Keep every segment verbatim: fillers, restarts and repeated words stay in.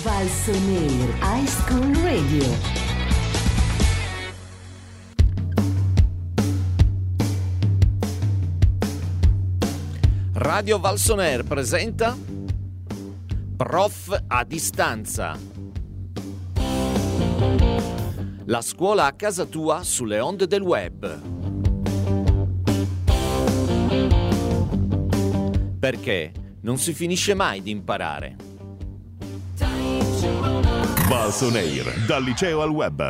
Valsoneer High School Radio. Radio Valsoneer presenta Prof a distanza. La scuola a casa tua sulle onde del web. Perché non si finisce mai di imparare. Valsoneer, dal liceo al web.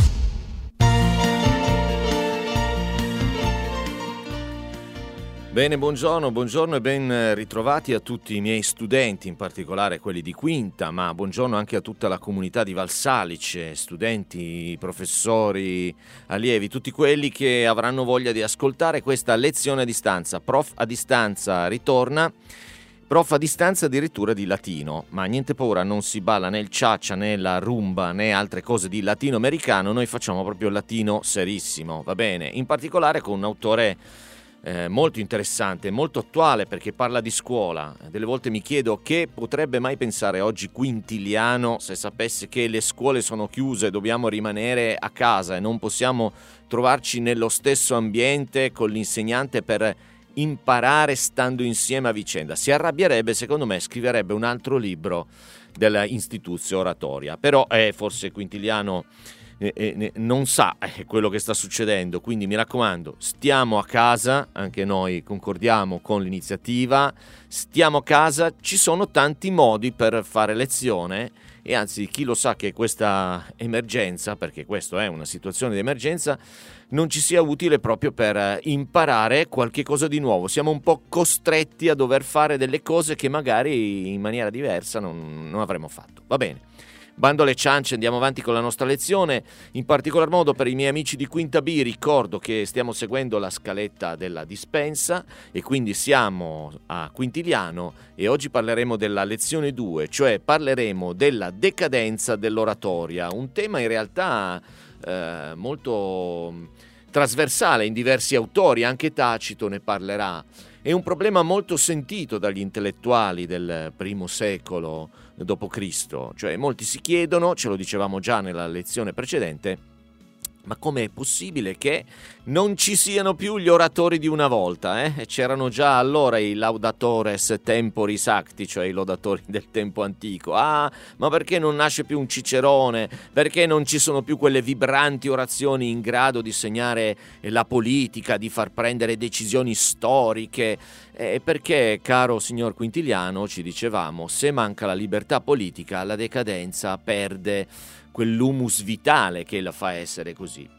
Bene, buongiorno, buongiorno e ben ritrovati a tutti i miei studenti, in particolare quelli di quinta, ma buongiorno anche a tutta la comunità di Valsalice, studenti, professori, allievi, tutti quelli che avranno voglia di ascoltare questa lezione a distanza. Prof a distanza ritorna, prof a distanza addirittura di latino, ma niente paura, non si balla né il ciaccia né la rumba né altre cose di latino americano, noi facciamo proprio latino serissimo, va bene? In particolare con un autore Eh, molto interessante, molto attuale, perché parla di scuola. Delle volte mi chiedo che potrebbe mai pensare oggi Quintiliano se sapesse che le scuole sono chiuse, dobbiamo rimanere a casa e non possiamo trovarci nello stesso ambiente con l'insegnante per imparare stando insieme a vicenda. Si arrabbierebbe, secondo me, scriverebbe un altro libro dell'Instituzio Oratoria. Però eh, forse Quintiliano Eh, eh, non sa eh, quello che sta succedendo, quindi mi raccomando, stiamo a casa, anche noi concordiamo con l'iniziativa, stiamo a casa, ci sono tanti modi per fare lezione e anzi chi lo sa che questa emergenza, perché questa è una situazione di emergenza, non ci sia utile proprio per imparare qualche cosa di nuovo. Siamo un po' costretti a dover fare delle cose che magari in maniera diversa non, non avremmo fatto. Va bene. Bando alle ciance, andiamo avanti con la nostra lezione. In particolar modo per i miei amici di Quinta B ricordo che stiamo seguendo la scaletta della dispensa e quindi siamo a Quintiliano e oggi parleremo della lezione due, cioè parleremo della decadenza dell'oratoria, un tema in realtà eh, molto trasversale in diversi autori, anche Tacito ne parlerà. È un problema molto sentito dagli intellettuali del primo secolo dopo Cristo, cioè molti si chiedono, ce lo dicevamo già nella lezione precedente, ma com'è possibile che non ci siano più gli oratori di una volta? Eh? C'erano già allora i laudatores temporis acti, cioè i lodatori del tempo antico. Ah, ma perché non nasce più un Cicerone? Perché non ci sono più quelle vibranti orazioni in grado di segnare la politica, di far prendere decisioni storiche? E perché, caro signor Quintiliano, ci dicevamo, se manca la libertà politica, la decadenza perde quell'humus vitale che la fa essere così.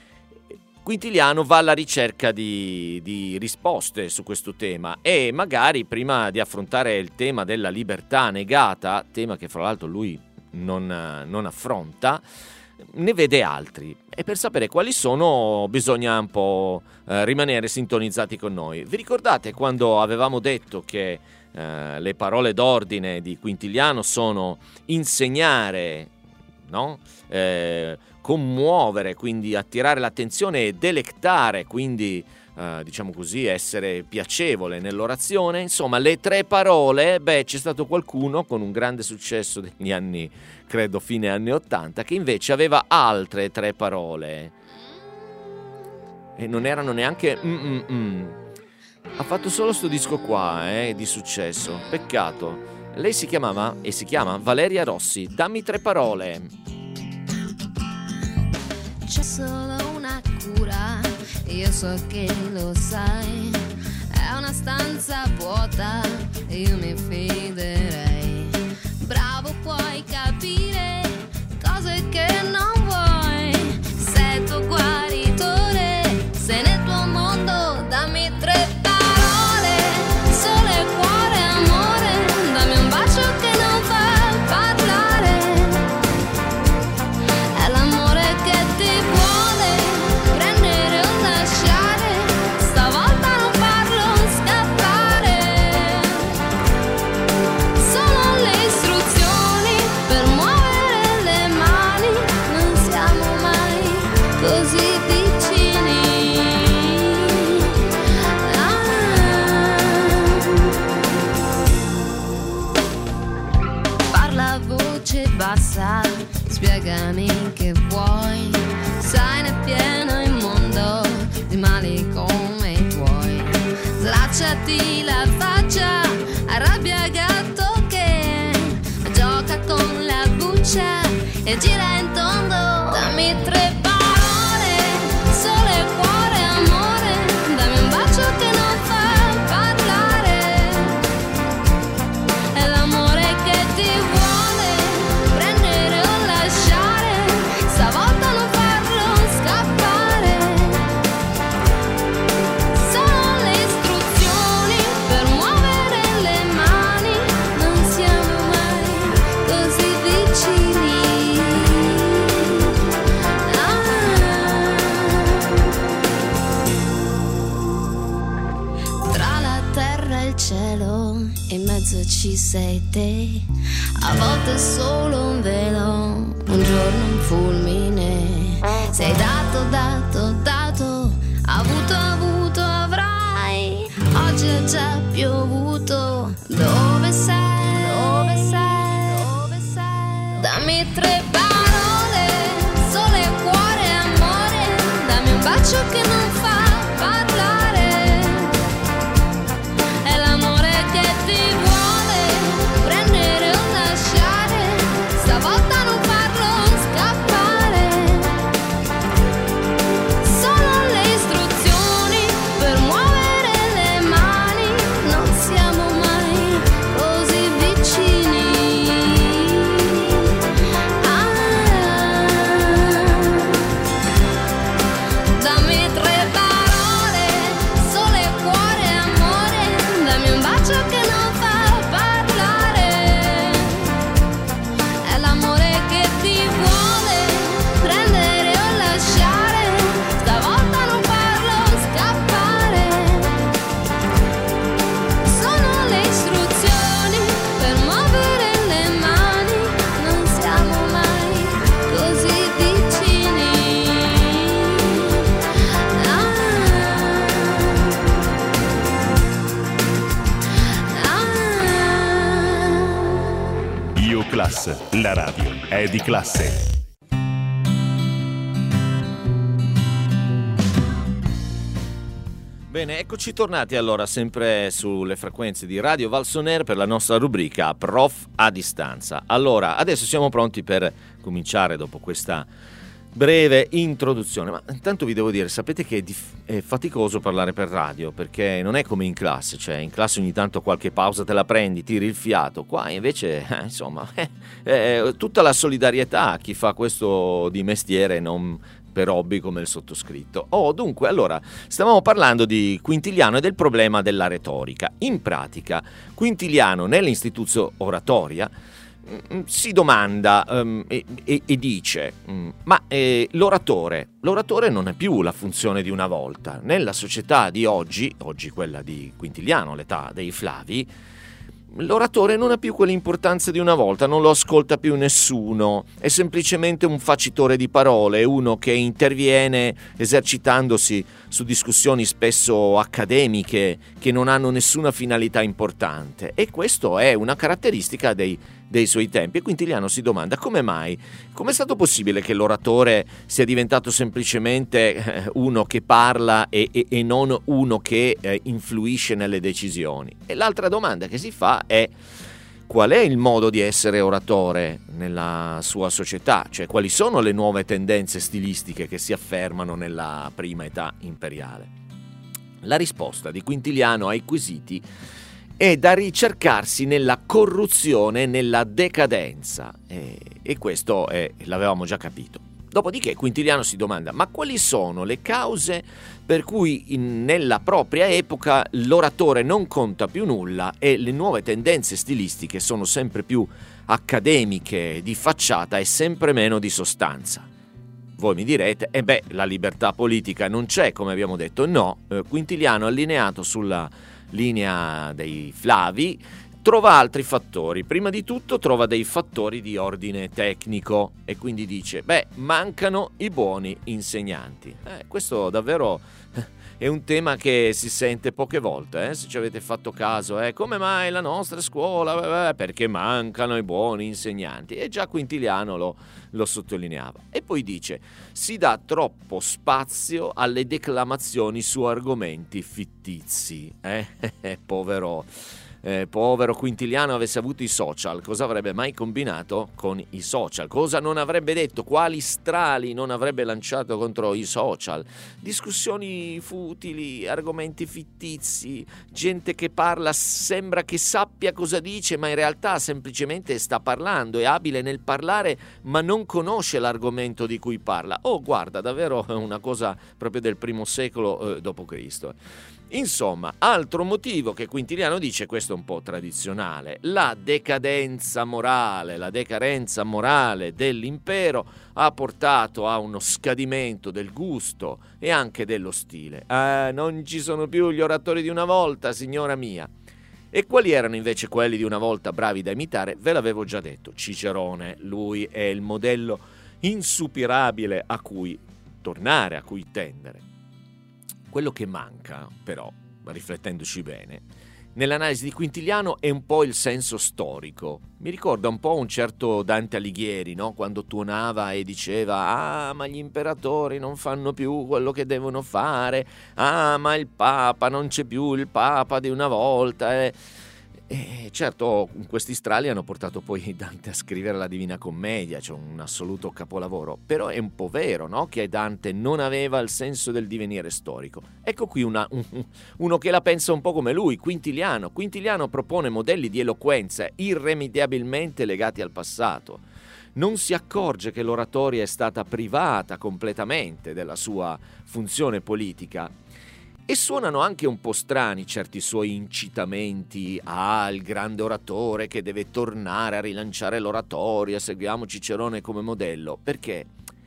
Quintiliano va alla ricerca di, di risposte su questo tema e magari prima di affrontare il tema della libertà negata, tema che fra l'altro lui non, non affronta, ne vede altri e per sapere quali sono bisogna un po' eh, rimanere sintonizzati con noi. Vi ricordate quando avevamo detto che eh, le parole d'ordine di Quintiliano sono insegnare, no? Eh, commuovere, quindi attirare l'attenzione e delectare, quindi eh, diciamo così essere piacevole nell'orazione. Insomma, le tre parole, beh, c'è stato qualcuno con un grande successo degli anni, credo fine anni ottanta, che invece aveva altre tre parole e non erano neanche mm-mm-mm. Ha fatto solo sto disco qua eh, di successo, peccato. Lei si chiamava e si chiama Valeria Rossi. Dammi tre parole. C'è solo una cura, io so che lo sai, è una stanza vuota, io mi fiderei. Bravo, puoi capire cose che non vuoi, sei il tuo guaritore, sei nel tuo mondo, dammi tre parole, sole, cuore, amore, dammi un bacio che non fa parlare, è l'amore che ti vuole prendere o lasciare, stavolta non farlo scappare, voce bassa, spiegami che vuoi. Sai, ne è pieno il mondo di mali come i tuoi. Slacciati la faccia, arrabbia gatto che gioca con la buccia e gira in tondo. Dammi tre parole, sole, cuore, amore. Dammi un bacio che non fa parlare. È l'amore che ti vuole prendere o lasciare, stavolta non farlo scappare. Sono le istruzioni per muovere le mani, non siamo mai così vicini. Tra la terra e il cielo, in mezzo ci sei te. A volte è solo un velo, un giorno un fulmine. Sei dato, dato, dato, avuto, avuto, avrai. Oggi è già piovuto. Dove sei? Dove sei? Dove sei? Dammi tre parole, sole, cuore, amore. Dammi un bacio che non fa parlare. È l'amore che ti vuole prendere o lasciare, stavolta non farlo scappare. Sono le istruzioni per muovere le mani, non siamo mai così vicini. Ah, dammi tre parole, sole, cuore, amore. Dammi un bacio che non fa parlare. È l'amore che ti vuole prendere o lasciare, stavolta non farlo scappare. Sono le istruzioni per muovere le mani, non siamo mai così vicini. Ah, ah. Io Class, la radio è di classe. Bene, eccoci tornati allora sempre sulle frequenze di Radio Valsoner per la nostra rubrica Prof a distanza. Allora, adesso siamo pronti per cominciare dopo questa breve introduzione, ma intanto vi devo dire, sapete che è, dif- è faticoso parlare per radio, perché non è come in classe, cioè in classe ogni tanto qualche pausa te la prendi, tiri il fiato, qua invece eh, insomma eh, eh, tutta la solidarietà a chi fa questo di mestiere, non per hobby come il sottoscritto. Oh, dunque, allora, stavamo parlando di Quintiliano e del problema della retorica. In pratica, Quintiliano nell'Institutio Oratoria mh, si domanda um, e, e, e dice mh, ma eh, l'oratore, l'oratore non è più la funzione di una volta. Nella società di oggi, oggi quella di Quintiliano, l'età dei Flavi, l'oratore non ha più quell'importanza di una volta, non lo ascolta più nessuno, è semplicemente un facitore di parole, uno che interviene esercitandosi su discussioni spesso accademiche che non hanno nessuna finalità importante, e questo è una caratteristica dei, dei suoi tempi. E Quintiliano si domanda come mai, come è stato possibile che l'oratore sia diventato semplicemente uno che parla e, e, e non uno che eh, influisce nelle decisioni. E l'altra domanda che si fa è: qual è il modo di essere oratore nella sua società? Cioè, quali sono le nuove tendenze stilistiche che si affermano nella prima età imperiale? La risposta di Quintiliano ai quesiti è da ricercarsi nella corruzione e nella decadenza, e, e questo è, l'avevamo già capito. Dopodiché Quintiliano si domanda: ma quali sono le cause per cui in, nella propria epoca l'oratore non conta più nulla e le nuove tendenze stilistiche sono sempre più accademiche, di facciata e sempre meno di sostanza? Voi mi direte: e eh beh, la libertà politica non c'è, come abbiamo detto. No, eh, Quintiliano, allineato sulla linea dei Flavi, trova altri fattori. Prima di tutto trova dei fattori di ordine tecnico e quindi dice: beh, mancano i buoni insegnanti. Eh, questo davvero è un tema che si sente poche volte, eh? Se ci avete fatto caso, eh? Come mai la nostra scuola? Perché mancano i buoni insegnanti, e già Quintiliano lo, lo sottolineava. E poi dice: si dà troppo spazio alle declamazioni su argomenti fittizi, eh? povero Eh, povero Quintiliano, avesse avuto i social, cosa avrebbe mai combinato con i social? Cosa non avrebbe detto? Quali strali non avrebbe lanciato contro i social? Discussioni futili, argomenti fittizi, gente che parla, sembra che sappia cosa dice, ma in realtà semplicemente sta parlando, è abile nel parlare, ma non conosce l'argomento di cui parla. Oh, guarda, davvero una cosa proprio del primo secolo eh, dopo Cristo. Insomma, altro motivo che Quintiliano dice, questo è un po' tradizionale: la decadenza morale, la decadenza morale dell'impero ha portato a uno scadimento del gusto e anche dello stile. Eh, non ci sono più gli oratori di una volta, signora mia. E quali erano invece quelli di una volta bravi da imitare? Ve l'avevo già detto, Cicerone. Lui è il modello insuperabile a cui tornare, a cui tendere. Quello che manca, però, riflettendoci bene, nell'analisi di Quintiliano è un po' il senso storico. Mi ricorda un po' un certo Dante Alighieri, no? Quando tuonava e diceva: ah, ma gli imperatori non fanno più quello che devono fare, ah, ma il Papa, non c'è più il Papa di una volta. Eh. E certo, questi strali hanno portato poi Dante a scrivere la Divina Commedia, cioè un assoluto capolavoro. Però è un po' vero, no? Che Dante non aveva il senso del divenire storico. Ecco qui una, un, uno che la pensa un po' come lui, Quintiliano. Quintiliano propone modelli di eloquenza irrimediabilmente legati al passato. Non si accorge che l'oratoria è stata privata completamente della sua funzione politica. E suonano anche un po' strani certi suoi incitamenti al grande oratore che deve tornare a rilanciare l'oratoria, seguiamo Cicerone come modello. Perché?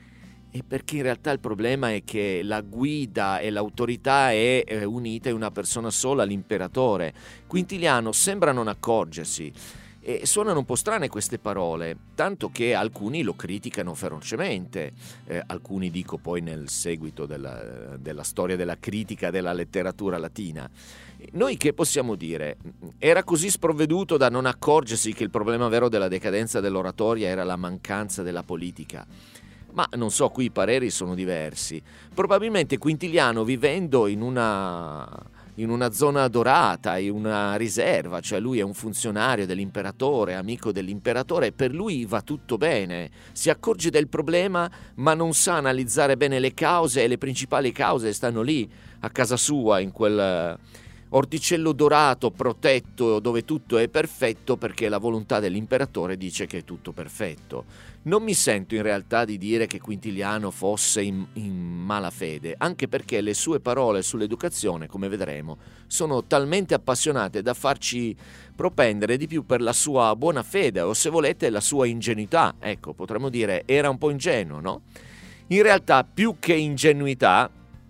E perché in realtà il problema è che la guida e l'autorità è unita in una persona sola, l'imperatore. Quintiliano sembra non accorgersi. E suonano un po' strane queste parole, tanto che alcuni lo criticano ferocemente, eh, alcuni dico poi nel seguito della, della storia della critica della letteratura latina. Noi che possiamo dire? Era così sprovveduto da non accorgersi che il problema vero della decadenza dell'oratoria era la mancanza della politica. Ma non so, qui i pareri sono diversi. Probabilmente Quintiliano, vivendo in una... in una zona dorata, in una riserva, cioè lui è un funzionario dell'imperatore, amico dell'imperatore, per lui va tutto bene, si accorge del problema ma non sa analizzare bene le cause, e le principali cause stanno lì, a casa sua, in quel orticello dorato, protetto, dove tutto è perfetto, perché la volontà dell'imperatore dice che è tutto perfetto. Non mi sento in realtà di dire che Quintiliano fosse in, in malafede, anche perché le sue parole sull'educazione, come vedremo, sono talmente appassionate da farci propendere di più per la sua buona fede, o se volete la sua ingenuità. Ecco, potremmo dire era un po' ingenuo, no? In realtà, più che ingenuità,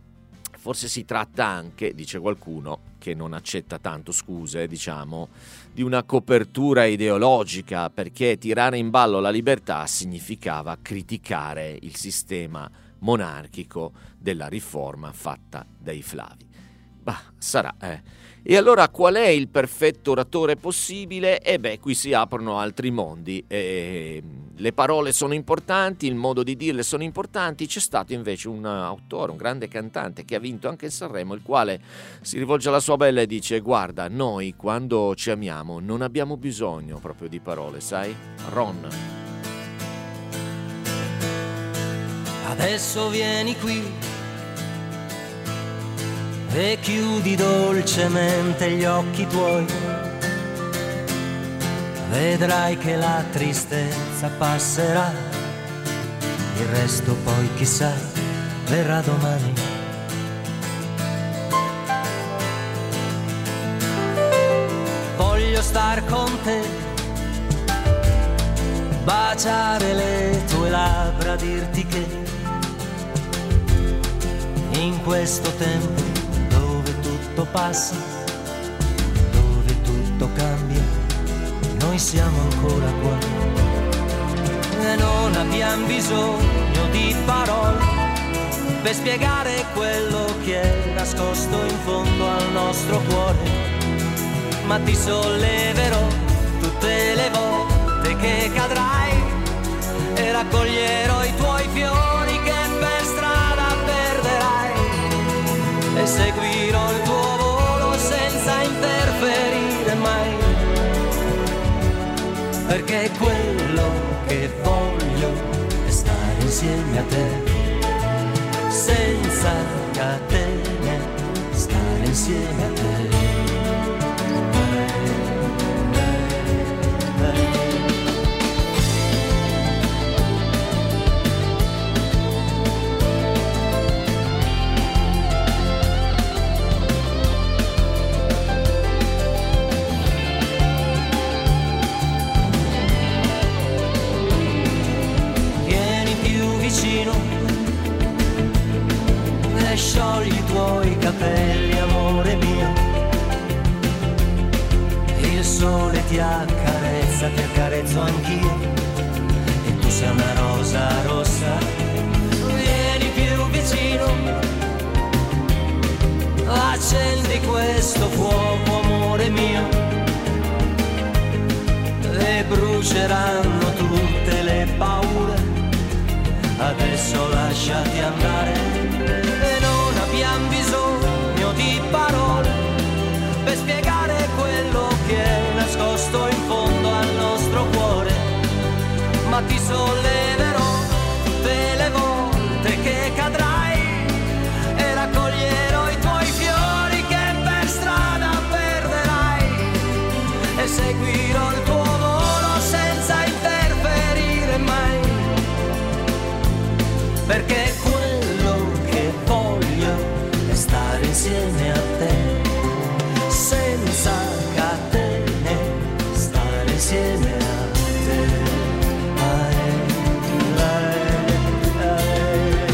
forse si tratta anche, dice qualcuno, che non accetta tanto scuse, diciamo, di una copertura ideologica, perché tirare in ballo la libertà significava criticare il sistema monarchico della riforma fatta dai Flavi. Bah, sarà, eh. E allora qual è il perfetto oratore possibile? E beh, qui si aprono altri mondi. E le parole sono importanti, il modo di dirle sono importanti. C'è stato invece un autore, un grande cantante che ha vinto anche il Sanremo, il quale si rivolge alla sua bella e dice: guarda, noi quando ci amiamo non abbiamo bisogno proprio di parole, sai? Ron. Adesso vieni qui e chiudi dolcemente gli occhi tuoi, vedrai che la tristezza passerà, il resto poi chissà verrà domani. Voglio star con te, baciare le tue labbra, dirti che in questo tempo tutto passa, dove tutto cambia, noi siamo ancora qua. E non abbiamo bisogno di parole per spiegare quello che è nascosto in fondo al nostro cuore, ma ti solleverò tutte le volte che cadrai e raccoglierò i tuoi fiori che per strada perderai e seguirò il tuo volo senza interferire mai, perché quello che voglio è stare insieme a te, senza catene, stare insieme a te. Sciogli i tuoi capelli, amore mio, il sole ti accarezza, ti accarezzo anch'io, e tu sei una rosa rossa. Vieni più vicino, accendi questo fuoco, amore mio, e bruceranno tutte le paure. Adesso lasciati andare, abbiamo bisogno di parole per spiegare quello che è nascosto in fondo al nostro cuore, ma ti solleverò tutte le volte che cadrai e raccoglierò i tuoi fiori che per strada perderai e seguirò il tuo volo senza interferire mai, perché quello che voglio stare insieme a te, senza catene, stare insieme a te. Ai, ai, ai.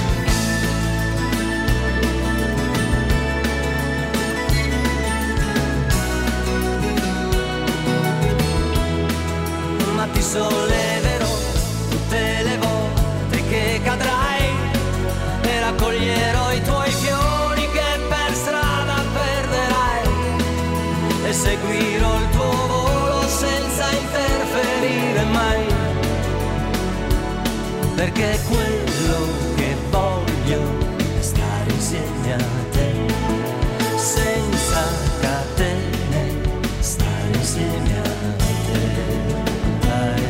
Ma ti solleverò tutte le volte che cadrai e raccoglierò i tuoi fiori che per strada perderai e seguirò il tuo volo senza interferire mai, perché quello che voglio è stare insieme a te, senza catene, stare insieme a te. Ai,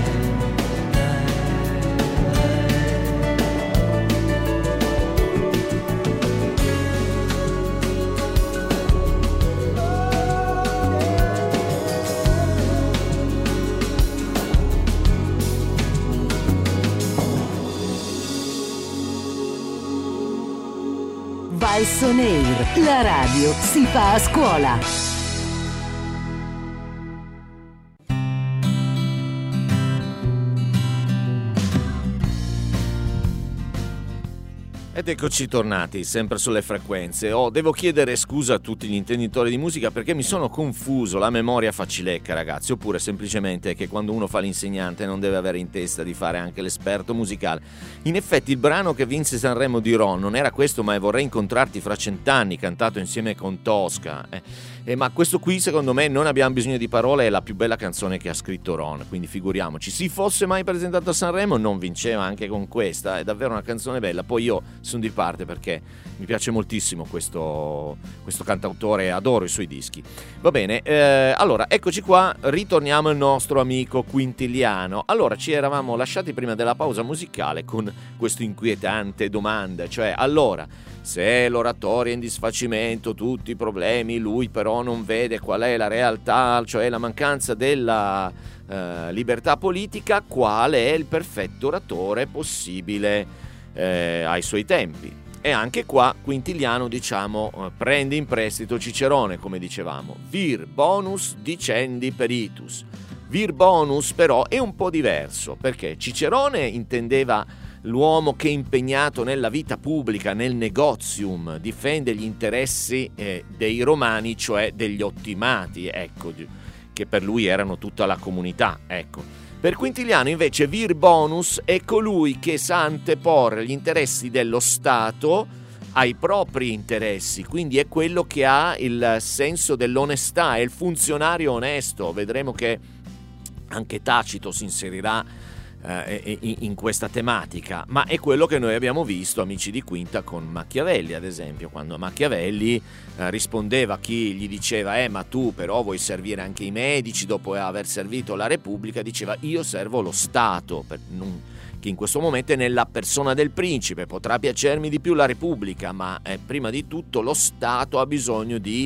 Valso Air, la radio si fa a scuola. Ed eccoci tornati, sempre sulle frequenze. Oh, devo chiedere scusa a tutti gli intenditori di musica perché mi sono confuso, la memoria fa cilecca, ragazzi, oppure semplicemente che quando uno fa l'insegnante non deve avere in testa di fare anche l'esperto musicale. In effetti il brano che vinse Sanremo di Ron non era questo, ma è Vorrei incontrarti fra cent'anni, cantato insieme con Tosca. Eh. Eh, ma questo qui secondo me Non abbiamo bisogno di parole è la più bella canzone che ha scritto Ron, quindi figuriamoci, si fosse mai presentato a Sanremo non vinceva anche con questa, è davvero una canzone bella. Poi io sono di parte perché mi piace moltissimo questo, questo cantautore, adoro i suoi dischi. Va bene, eh, allora eccoci qua, ritorniamo al nostro amico Quintiliano. Allora ci eravamo lasciati prima della pausa musicale con questo inquietante domanda, cioè allora se l'oratorio è in disfacimento, tutti i problemi, lui però non vede qual è la realtà, cioè la mancanza della eh, libertà politica, qual è il perfetto oratore possibile eh, ai suoi tempi? E anche qua Quintiliano, diciamo, eh, prende in prestito Cicerone, come dicevamo, vir bonus dicendi peritus. Vir bonus però è un po' diverso, perché Cicerone intendeva l'uomo che è impegnato nella vita pubblica, nel negozium, difende gli interessi eh, dei romani, cioè degli ottimati, ecco, che per lui erano tutta la comunità, ecco. Per Quintiliano invece vir bonus è colui che sa anteporre gli interessi dello Stato ai propri interessi, quindi è quello che ha il senso dell'onestà, è il funzionario onesto. Vedremo che anche Tacito si inserirà eh, in questa tematica, ma è quello che noi abbiamo visto, amici di Quinta, con Machiavelli, ad esempio, quando Machiavelli eh, rispondeva a chi gli diceva eh ma tu però vuoi servire anche i medici dopo aver servito la Repubblica, diceva io servo lo Stato, per non, che in questo momento è nella persona del principe, potrà piacermi di più la Repubblica, ma eh, prima di tutto lo Stato ha bisogno di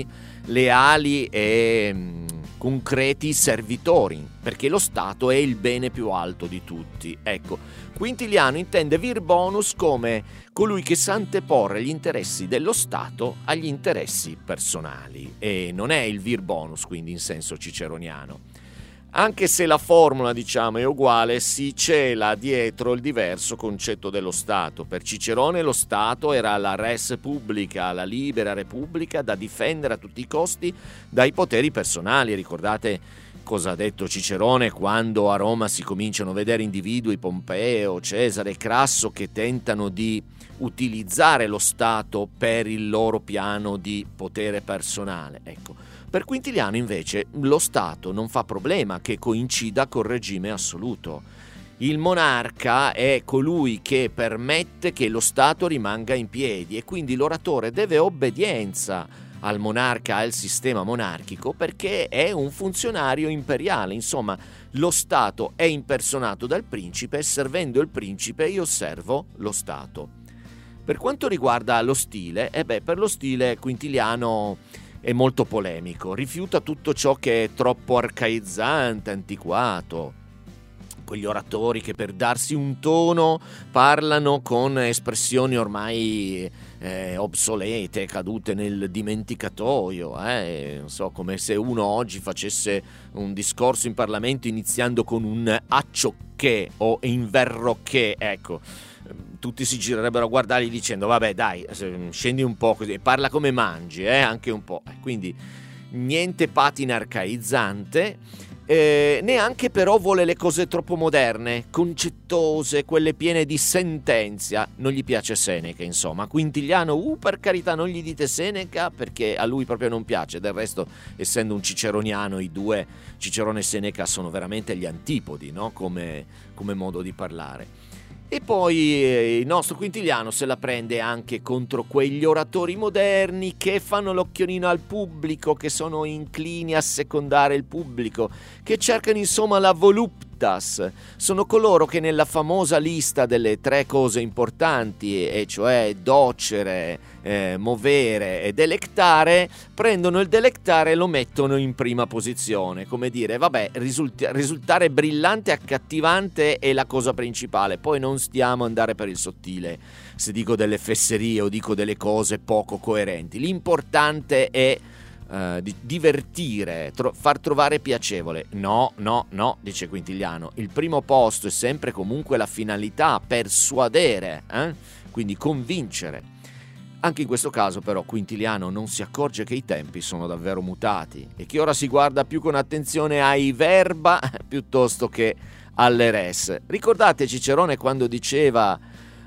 leali e mh, concreti servitori, perché lo Stato è il bene più alto di tutti. Ecco, Quintiliano intende vir bonus come colui che sa anteporre gli interessi dello Stato agli interessi personali, e non è il vir bonus quindi in senso ciceroniano. Anche se la formula, diciamo, è uguale, si cela dietro il diverso concetto dello Stato. Per Cicerone lo Stato era la res publica, la libera repubblica da difendere a tutti i costi dai poteri personali. Ricordate cosa ha detto Cicerone quando a Roma si cominciano a vedere individui, Pompeo, Cesare, Crasso, che tentano di utilizzare lo Stato per il loro piano di potere personale. Ecco, per Quintiliano invece lo Stato non fa problema che coincida col regime assoluto. Il monarca è colui che permette che lo Stato rimanga in piedi e quindi l'oratore deve obbedienza al monarca, al sistema monarchico, perché è un funzionario imperiale. Insomma, lo Stato è impersonato dal principe e servendo il principe io servo lo Stato. Per quanto riguarda lo stile, eh beh, per lo stile Quintiliano è molto polemico, rifiuta tutto ciò che è troppo arcaizzante, antiquato, quegli oratori che per darsi un tono parlano con espressioni ormai eh, obsolete, cadute nel dimenticatoio, eh? Non so, come se uno oggi facesse un discorso in Parlamento iniziando con un acciocché o in verrocché, ecco. Tutti si girerebbero a guardargli dicendo vabbè dai, scendi un po' così, parla come mangi, eh, anche un po'. Quindi niente patina arcaizzante, eh, neanche però vuole le cose troppo moderne, concettose, quelle piene di sentenzia. Non gli piace Seneca, insomma. Quintiliano, uh, per carità, non gli dite Seneca perché a lui proprio non piace. Del resto, essendo un ciceroniano, i due, Cicerone e Seneca, sono veramente gli antipodi, no? Come, come modo di parlare. E poi eh, il nostro Quintiliano se la prende anche contro quegli oratori moderni che fanno l'occhiolino al pubblico, che sono inclini a secondare il pubblico, che cercano insomma la voluptas. Sono coloro che nella famosa lista delle tre cose importanti, e cioè docere, eh, movere e delectare, prendono il delectare e lo mettono in prima posizione, come dire vabbè, risulti- risultare brillante e accattivante è la cosa principale, poi non stiamo a andare per il sottile se dico delle fesserie o dico delle cose poco coerenti. L'importante è Uh, di divertire, tro- far trovare piacevole. No, no, no, dice Quintiliano, il primo posto è sempre comunque la finalità, persuadere, eh? Quindi convincere. Anche in questo caso però Quintiliano non si accorge che i tempi sono davvero mutati e che ora si guarda più con attenzione ai verba piuttosto che alle res. Ricordate Cicerone quando diceva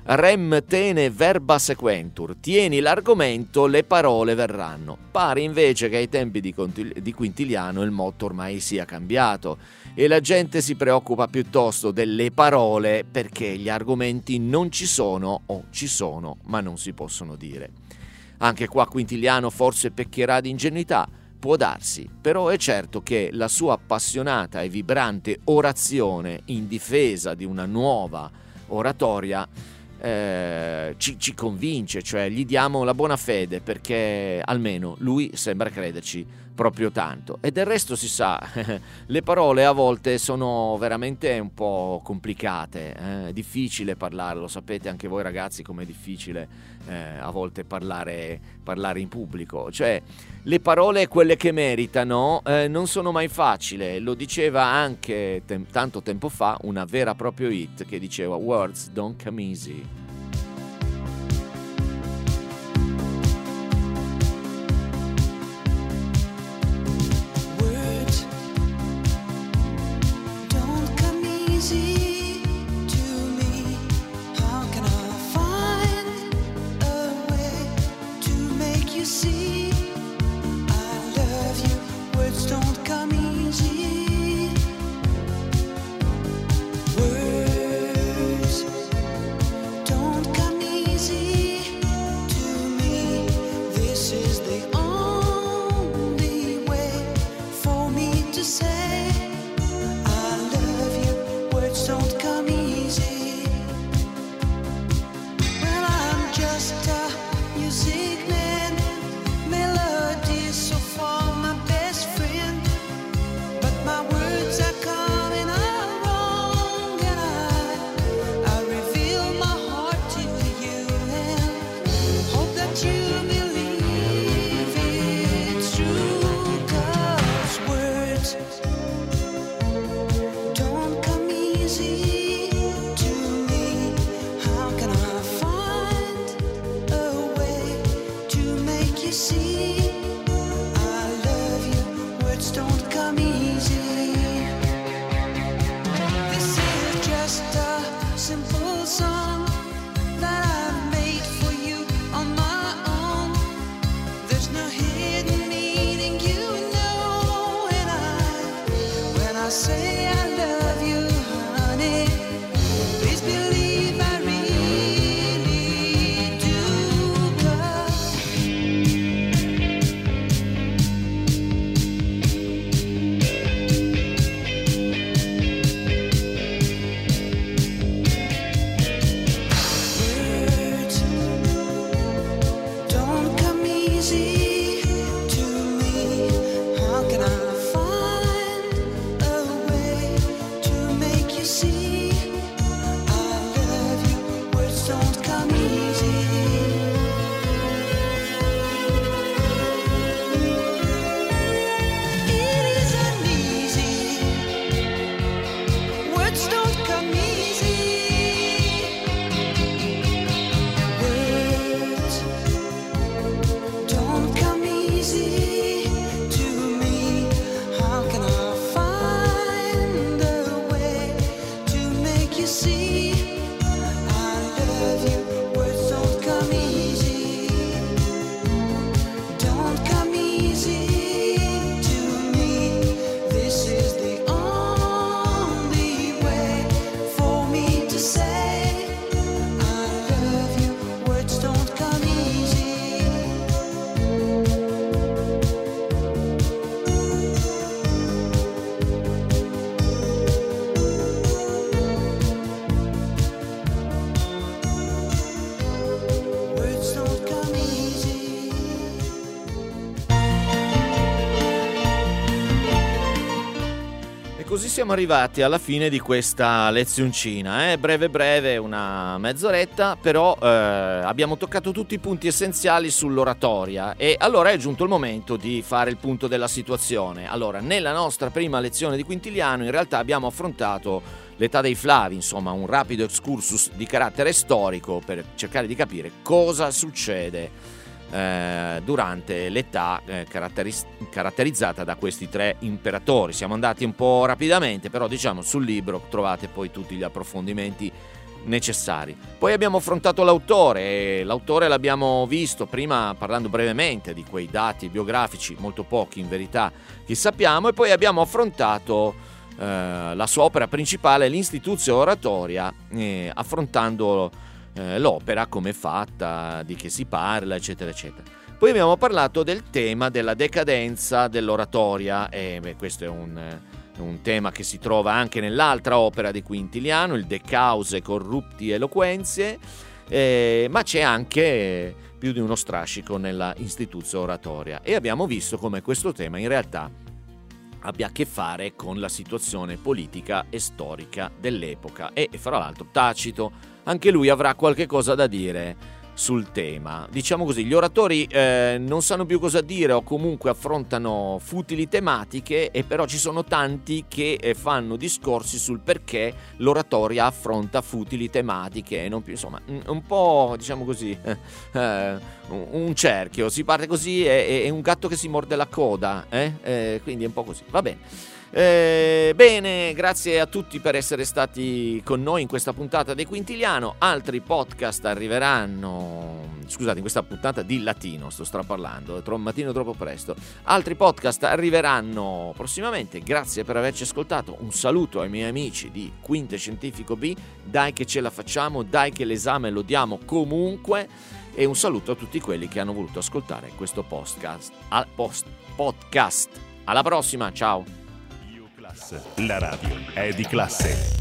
rem tene verba sequentur, tieni l'argomento, le parole verranno. Pare invece che ai tempi di, Contil- di Quintiliano il motto ormai sia cambiato e la gente si preoccupa piuttosto delle parole perché gli argomenti non ci sono o ci sono ma non si possono dire. Anche qua Quintiliano forse peccherà di ingenuità, può darsi, però è certo che la sua appassionata e vibrante orazione in difesa di una nuova oratoria Eh, ci, ci convince, cioè gli diamo la buona fede perché almeno lui sembra crederci proprio tanto. E del resto si sa, le parole a volte sono veramente un po' complicate, eh? È difficile parlare, lo sapete anche voi ragazzi com'è difficile eh, a volte parlare, parlare in pubblico, cioè le parole quelle che meritano eh, non sono mai facili. Lo diceva anche tem- tanto tempo fa una vera proprio hit che diceva words don't come easy. Words don't come easy. Così siamo arrivati alla fine di questa lezioncina, eh? breve breve, una mezz'oretta, però eh, abbiamo toccato tutti i punti essenziali sull'oratoria e allora è giunto il momento di fare il punto della situazione. Allora, nella nostra prima lezione di Quintiliano in realtà abbiamo affrontato l'età dei Flavi, insomma un rapido excursus di carattere storico per cercare di capire cosa succede Eh, durante l'età eh, caratteris- caratterizzata da questi tre imperatori. Siamo andati un po' rapidamente, però diciamo sul libro trovate poi tutti gli approfondimenti necessari. Poi abbiamo affrontato l'autore e l'autore l'abbiamo visto prima parlando brevemente di quei dati biografici, molto pochi in verità, che sappiamo, e poi abbiamo affrontato eh, la sua opera principale, l'Institutio Oratoria, eh, affrontando Eh, l'opera, come è fatta, di che si parla, eccetera eccetera. Poi abbiamo parlato del tema della decadenza dell'oratoria e beh, questo è un, un tema che si trova anche nell'altra opera di Quintiliano, il De Cause Corrupti Eloquentiae, eh, ma c'è anche più di uno strascico nella Institutio Oratoria e abbiamo visto come questo tema in realtà abbia a che fare con la situazione politica e storica dell'epoca e, fra l'altro, Tacito anche lui avrà qualche cosa da dire sul tema. Diciamo così, gli oratori eh, non sanno più cosa dire o comunque affrontano futili tematiche, e però ci sono tanti che eh, fanno discorsi sul perché l'oratoria affronta futili tematiche e non più, insomma, un, un po', diciamo così, eh, eh, un cerchio, si parte così, è, è un gatto che si morde la coda, eh? Eh, quindi è un po' così, va bene. Eh, bene, grazie a tutti per essere stati con noi in questa puntata di Quintiliano. Altri podcast arriveranno, scusate, in questa puntata di Latino sto straparlando, troppo mattino troppo presto. Altri podcast arriveranno prossimamente. Grazie per averci ascoltato. Un saluto ai miei amici di Quinte Scientifico B. Dai che ce la facciamo, dai che l'esame lo diamo comunque. E un saluto a tutti quelli che hanno voluto ascoltare questo podcast. Al post podcast. Alla prossima, ciao. La radio è di classe.